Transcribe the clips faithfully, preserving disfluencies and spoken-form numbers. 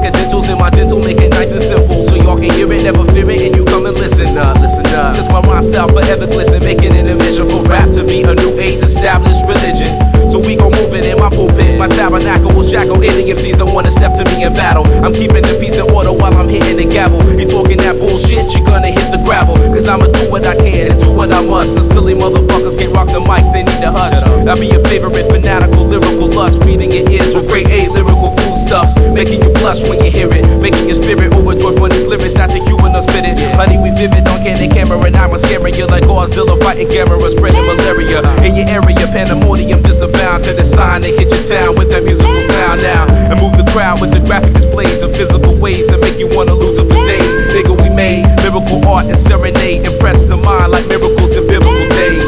accidentals in my dental, make it nice and simple, so y'all can hear it, never fear it, and you come and listen up, listen up. Cause my rhyme style forever glisten, making it a mission for rap to be a new age established religion. So we gon' move it in my pulpit, my tabernacle will shackle any M Cs that wanna step to me in battle. I'm keeping the peace and order while I'm hitting the gavel. You talking that bullshit, you gonna hit the gravel. Cause I'ma do what I can and do what I must. The silly motherfuckers can't rock the mic, they need to hush. I'll be your favorite fanatical, lyrical lust, reading your ears with grade A lyrical cool stuffs, making you blush when you hear it, making your spirit overjoyed for these lyrics, not the you and us spit it. Honey, we vivid on candid camera, and I'm scaring you like Godzilla fighting camera, spreading malaria in your area. Pandemonium disabound to the sign they hit your town with that musical sound now, and move the crowd with the graphic displays of physical ways that make you wanna lose it for days. Nigga, we made lyrical art and serenade, impress the mind like miracles in biblical days.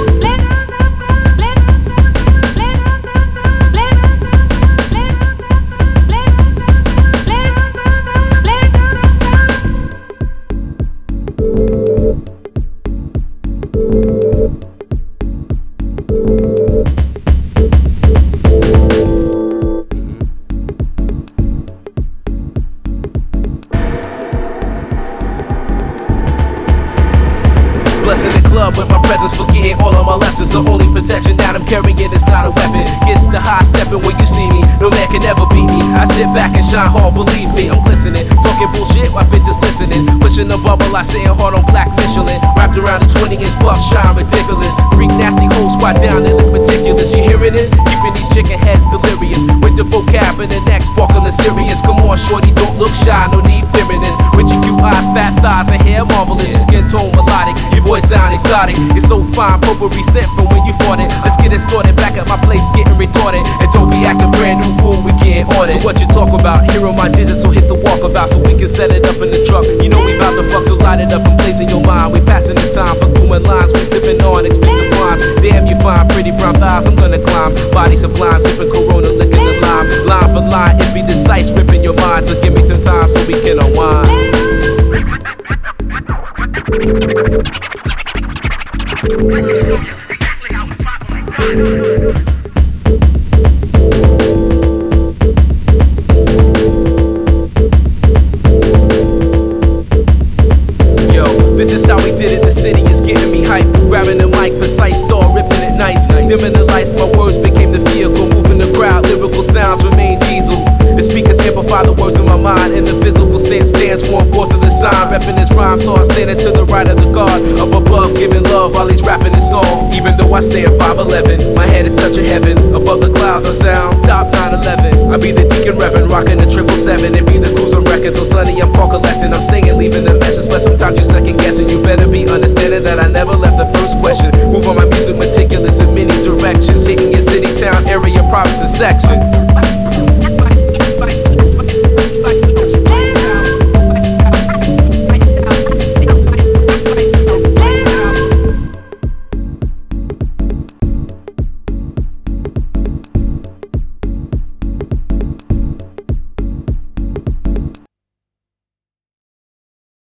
Blessing the club with my presence, forgetting all of my lessons. The only protection that I'm carrying is not a weapon. Gets the high stepping when you see me, no man can ever beat me. I sit back and shine hard, believe me, I'm glistening. Talking bullshit while bitches listening. Pushing the bubble, I sitting hard on black Michelin. Wrapped around the twenty inch buff, shine ridiculous. Freak nasty whole squad down and look meticulous. You hearing this? Keeping these chicken heads delirious. With the vocab and the neck sparkling serious. Come on shorty, don't look shy, no need fearing this. With your cute eyes, fat thighs and hair marvelous. Your skin tone melodic, your voice sound exotic. It's so fine, potpourri scent from when you fought it. Let's get it started, back at my place getting retarded. And don't be acting brand new, cool, we getting on it. So what you talk about? Here on my digits, so hit the walkabout so we can set it up in the truck. You know we bout to fuck, so light it up and blaze in your mind. We passing the time for fluent lines, we sipping on expensive wines. Damn, you fine, pretty brown thighs, I'm gonna climb. Body sublime, sipping Corona, licking the lime. Line for line, it be decisive, ripping your mind. So give me some time so we can unwind. Yo, this is how we did it, the city is getting me hype. Grabbing the mic, precise, star ripping it nice. Dimming the lights, my words became the vehicle. Moving the crowd, lyrical sounds remain diesel. The speakers amplify the words in my mind, and the physical sense stands one fourth of the sign. Repping his rhymes, so I'm standing to the right of the God. Up above, giving love while he's rapping his song. Even though I stand five eleven, my head is touching heaven. Above the clouds I sound, stop nine eleven. I be the deacon reverend, rocking the triple seven. And be the cruiser record, so sunny I'm call collecting. I'm staying, leaving the message, but sometimes you second guessing. You better be understanding that I never left the first question. Move on my music meticulous in many directions, hitting your city, town, area, province, and section.